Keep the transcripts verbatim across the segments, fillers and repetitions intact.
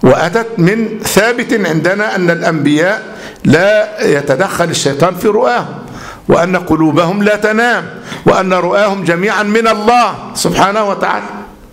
وأتت من ثابت عندنا أن الأنبياء لا يتدخل الشيطان في رؤاهم، وأن قلوبهم لا تنام، وأن رؤاهم جميعا من الله سبحانه وتعالى.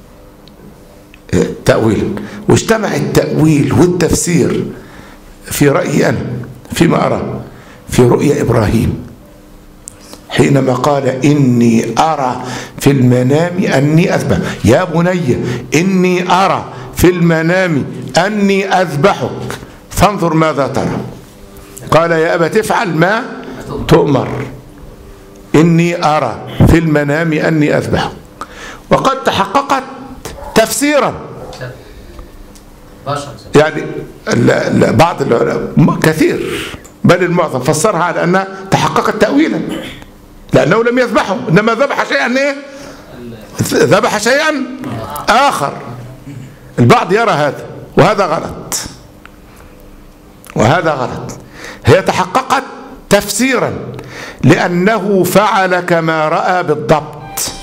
تأويل، واجتمع التأويل والتفسير في رأيي أنا فيما أرى في رؤيا إبراهيم حينما قال إني أرى في المنام أني أذبح، يا بني إني أرى في المنام أني أذبحك فانظر ماذا ترى. قال يا أبت افعل ما تؤمر إني أرى في المنام أني أذبحك. وقد تحققت تفسيرا، يعني لا لا بعض العلماء كثير بل المعظم فسرها على أنها تحققت تأويلا، لأنه لم يذبحه إنما ذبح شيئا إيه؟ ذبح شيئا آخر. البعض يرى هذا وهذا غلط، وهذا غلط. هي تحققت تفسيرا لأنه فعل كما رأى بالضبط.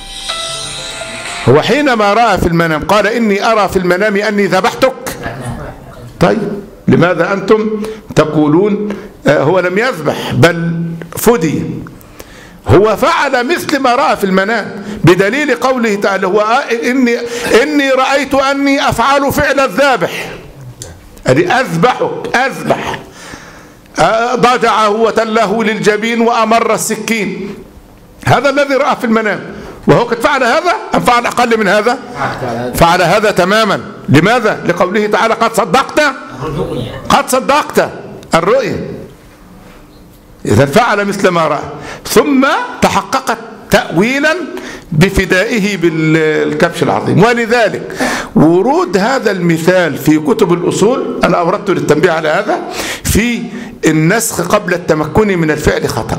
هو حينما رأى في المنام قال إني أرى في المنام أني ذبحتك. طيب لماذا أنتم تقولون هو لم يذبح بل فدي؟ هو فعل مثل ما رأى في المنام بدليل قوله تعالى هو إني, إني رأيت أني أفعل فعل الذابح، أدي أذبحك أذبح، ضجعه وتله للجبين وأمر السكين، هذا الذي رأى في المنام. وهو قد فعل هذا أم فعل أقل من هذا؟ فعل هذا تماما. لماذا؟ لقوله تعالى قد صدقت قد صدقت الرؤيا. إذا فعل مثل ما رأى، ثم تحققت تأويلا بفدائه بالكبش العظيم. ولذلك ورود هذا المثال في كتب الأصول، أنا أوردت للتنبيه على هذا، في النسخ قبل التمكن من الفعل خطأ،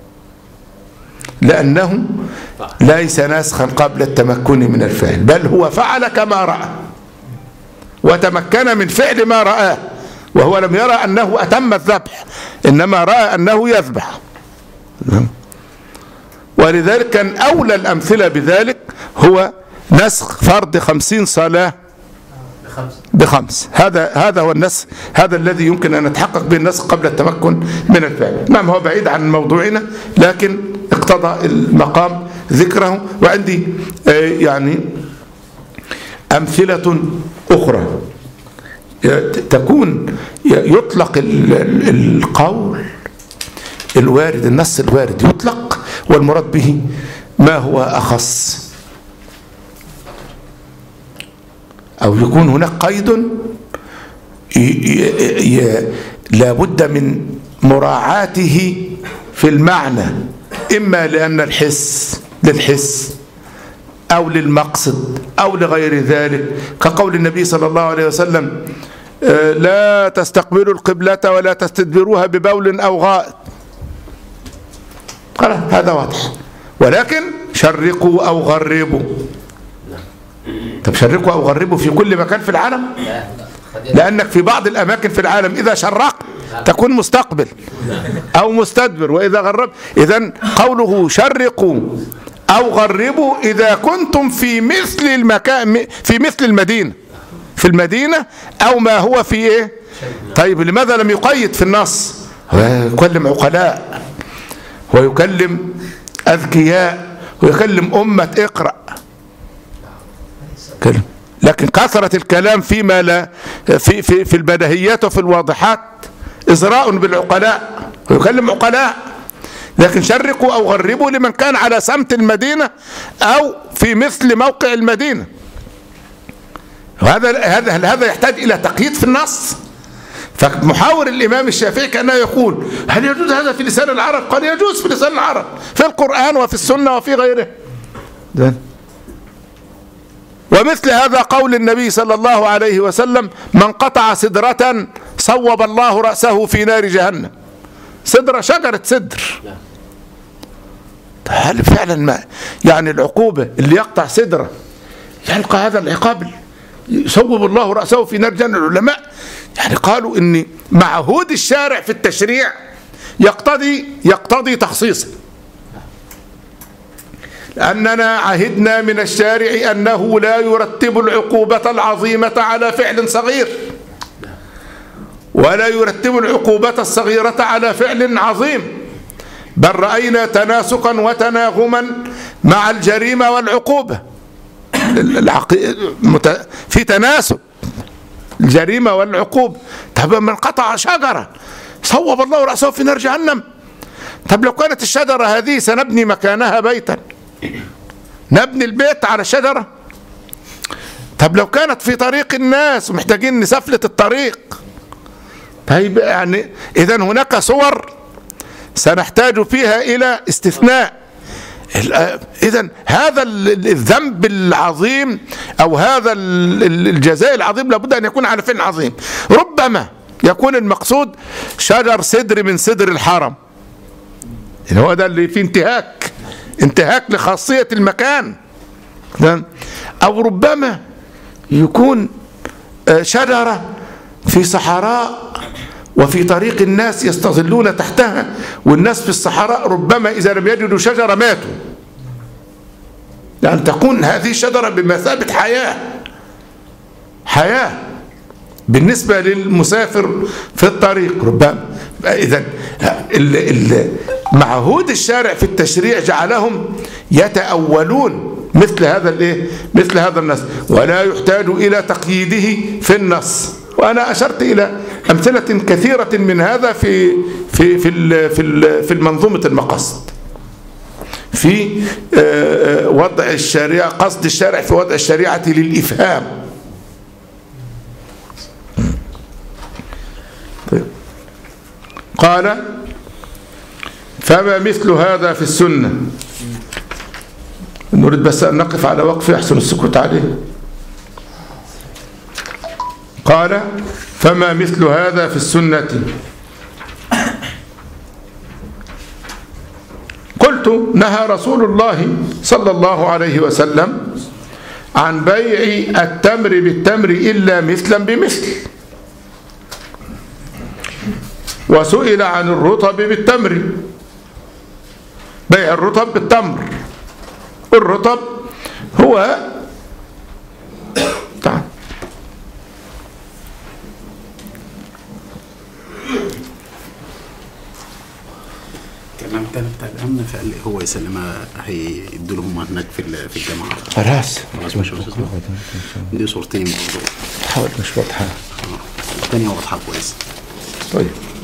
لأنه ليس نسخا قبل التمكن من الفعل، بل هو فعل كما رأى وتمكن من فعل ما رآه، وهو لم يرى أنه أتم الذبح إنما رأى أنه يذبح. ولذلك كان أولى الأمثلة بذلك هو نسخ فرض خمسين صلاة بخمس. هذا هذا هو النسخ، هذا الذي يمكن أن نتحقق به النسخ قبل التمكن من الفعل. نعم هو بعيد عن موضوعنا لكن اقتضى المقام ذكره. وعندي يعني أمثلة أخرى تكون يطلق القول الوارد، النص الوارد يطلق والمراد به ما هو أخص، أو يكون هناك قيد لا بد من مراعاته في المعنى، إما لأن الحس للحس أو للمقصد أو لغير ذلك، كقول النبي صلى الله عليه وسلم لا تستقبلوا القبلة ولا تستدبروها ببول أو غائط. خلاص هذا واضح. ولكن شرقوا أو غربوا. طب شرقوا أو غربوا في كل مكان في العالم؟ لأنك في بعض الأماكن في العالم إذا شرقت تكون مستقبل أو مستدبر، وإذا غرب. إذن قوله شرقوا أو غربوا إذا كنتم في مثل المكان، في مثل المدينة، في المدينة أو ما هو في إيه. طيب لماذا لم يقيد في النص؟ ويكلم عقلاء ويكلم أذكياء ويكلم أمة اقرأ كلم. لكن كثرة الكلام فيما لا في في في البديهيات وفي الواضحات إزراء بالعقلاء، ويكلم عقلاء. لكن شرقوا أو غربوا لمن كان على سمت المدينة أو في مثل موقع المدينة. وهذا هذا هذا يحتاج إلى تقييد في النص. فمحاور الإمام الشافعي كأنه يقول هل يجوز هذا في لسان العرب؟ قال يجوز في لسان العرب، في القرآن وفي السنة وفي غيره. ده. ومثل هذا قول النبي صلى الله عليه وسلم من قطع سدرة صوب الله رأسه في نار جهنم. سدرة شجرة سدر. هل فعلا ما يعني العقوبة اللي يقطع سدرة يلقى هذا العقاب يصوب الله رأسه في نار جهنم؟ العلماء يعني قالوا ان معهود الشارع في التشريع يقتضي يقتضي تخصيصه، لأننا عهدنا من الشارع أنه لا يرتب العقوبة العظيمة على فعل صغير. ولا يرتب العقوبة الصغيرة على فعل عظيم، بل رأينا تناسقا وتناغما مع الجريمة والعقوبة، في تناسق الجريمة والعقوبة. طب من قطع شجرة صوب الله رأسه في نار جهنم. طب لو كانت الشجرة هذه سنبني مكانها بيتا، نبني البيت على الشجرة. طب لو كانت في طريق الناس ومحتاجين نسفلة الطريق، طيب يعني إذن هناك صور سنحتاج فيها إلى استثناء. إذن هذا الذنب العظيم أو هذا الجزاء العظيم لابد أن يكون على فعل عظيم. ربما يكون المقصود شجر سدر من سدر الحرم، يعني هو ده اللي فيه انتهاك انتهاك لخاصية المكان، أو ربما يكون شجرة في صحراء وفي طريق الناس يستظلون تحتها، والناس في الصحراء ربما إذا لم يجدوا شجرة ماتوا، لأن تكون هذه الشجرة بمثابة حياة حياة بالنسبة للمسافر في الطريق ربما. إذن معهود الشارع في التشريع جعلهم يتأولون مثل هذا الايه مثل هذا النص، ولا يحتاج إلى تقييده في النص. وأنا أشرت إلى أمثلة كثيرة من هذا في في في في في المنظومة المقاصد، في وضع الشريعة، قصد الشارع في وضع الشريعة للإفهام. طيب. قال فما مثل هذا في السنة. نريد بس أن نقف على وقف يحسن السكوت عليه. قال فما مثل هذا في السنة. قلت نهى رسول الله صلى الله عليه وسلم عن بيع التمر بالتمر إلا مثلا بمثل، وسئل عن الرطب بالتمر، بيع الرطب بالتمر. الرطب هو تعال كلام تاني بتاع الامن، فقال لي هو يسلمها هيدوا لهم هناك في في الجامعه. خلاص خلاص مش دي صورتين برضه، حاول مش واضحه، الثانيه واضحه كويس. طيب